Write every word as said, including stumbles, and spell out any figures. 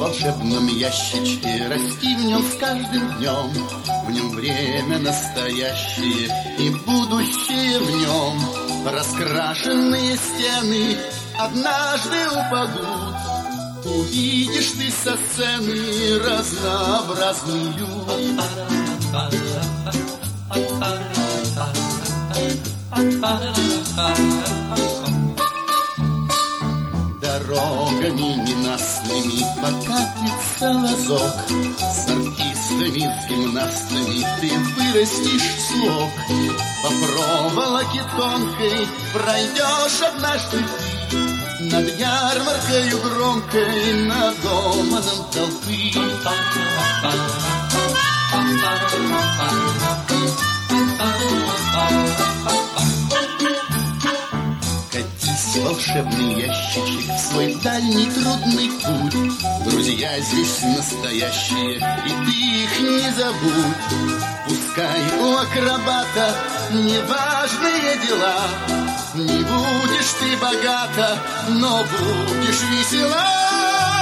волшебном ящичке, расти в нем с каждым днем. В нем время настоящее и будущее в нем. Раскрашенные стены однажды упадут. Увидишь ты со сцены разнообразный ют. Дорогами ненастными покатится лозок. С артистами, с гимнастами ты вырастишь слог. По проволоке тонкой пройдешь однажды ты над ярмаркою громкой, над гомоном толпы. Катись, волшебный ящичек, в свой дальний трудный путь. Друзья здесь настоящие, и ты их не забудь. Пускай у акробата неважные дела. Не будешь ты богата, но будешь весела.